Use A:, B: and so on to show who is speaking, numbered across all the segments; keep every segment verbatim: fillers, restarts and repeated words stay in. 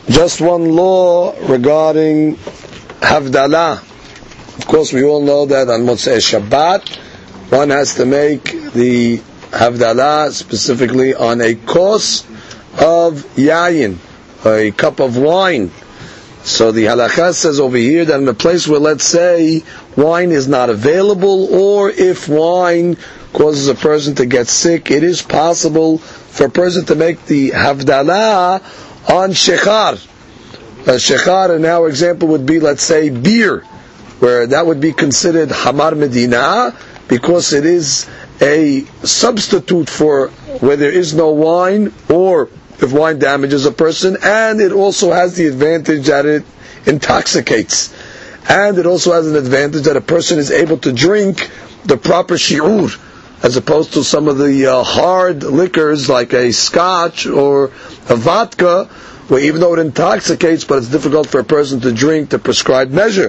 A: Just one law regarding Havdalah. Of course, we all know that on Motzei Shabbat, one has to make the Havdalah specifically on a course of yayin, a cup of wine. So the halakha says over here that in a place where, let's say, wine is not available, or if wine causes a person to get sick, it is possible for a person to make the Havdalah on Shechar. Uh, Shechar, in our example, would be, let's say, beer, where that would be considered Hamar Medina, because it is a substitute for where there is no wine, or if wine damages a person, and it also has the advantage that it intoxicates. And it also has an advantage that a person is able to drink the proper shi'ur, as opposed to some of the uh, hard liquors like a scotch or a vodka, where even though it intoxicates, but it's difficult for a person to drink the prescribed measure.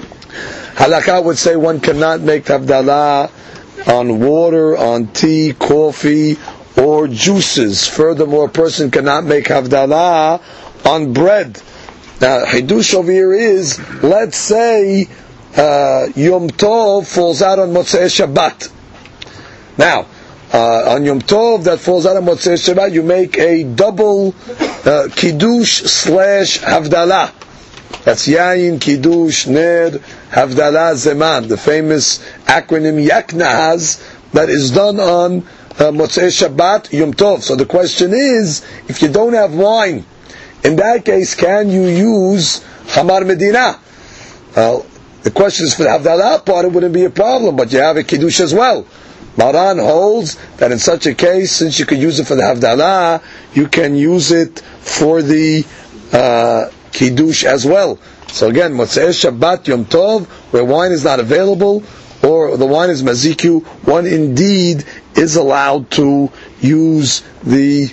A: Halakha would say one cannot make Havdalah on water, on tea, coffee, or juices. Furthermore, a person cannot make Havdalah on bread. Now, Hidush over here is, let's say, uh, Yom Tov falls out on Motzei Shabbat. Now, uh, on Yom Tov that falls out on Motzei Shabbat, you make a double uh, Kiddush slash Havdalah. That's Yayin, Kiddush, Ner, Havdalah, Zeman, the famous acronym Yaknahaz that is done on uh, Motzei Shabbat, Yom Tov. So the question is, if you don't have wine, in that case, can you use Hamar Medina? Well, the question is for the Havdalah part, it wouldn't be a problem, but you have a Kiddush as well. Maran holds that in such a case, since you could use it for the Havdalah, you can use it for the uh, Kiddush as well. So again, Motzei Shabbat, Yom Tov, where wine is not available, or the wine is Maziku, one indeed is allowed to use the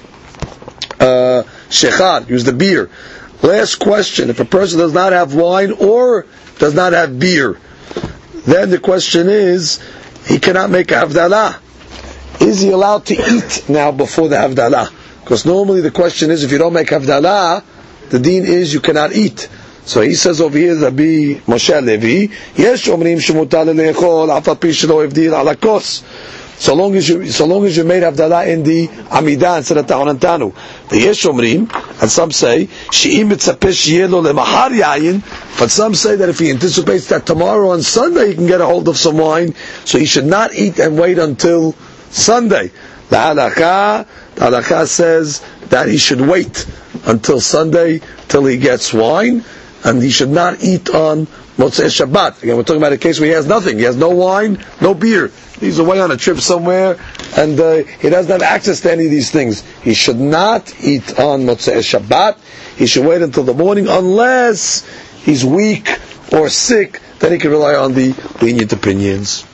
A: uh, Shechar, use the beer. Last question, if a person does not have wine or does not have beer, then the question is, he cannot make a Havdalah. Is he allowed to eat now before the Havdalah? Because normally the question is, if you don't make Havdalah, the deen is you cannot eat. So he says over here, Rabbi Moshe Levi, Yesh omrim shemutar le'echol af al pi shelo hevdil ala kos. So long as you, so long as you made Havdalah in the Amidah instead of Tahonantanu. The Yesh omrim, and some say, she'im mitzapeh sheyeh lo lemahar yayin, but some say that if he anticipates that tomorrow on Sunday he can get a hold of some wine, so he should not eat and wait until Sunday. The halakha, the halakha says that he should wait until Sunday till he gets wine, and he should not eat on Motzei Shabbat. Again, we're talking about a case where he has nothing. He has no wine, no beer. He's away on a trip somewhere, and uh, he doesn't have access to any of these things. He should not eat on Motzei Shabbat. He should wait until the morning, unless he's weak or sick, then he can rely on the lenient opinions.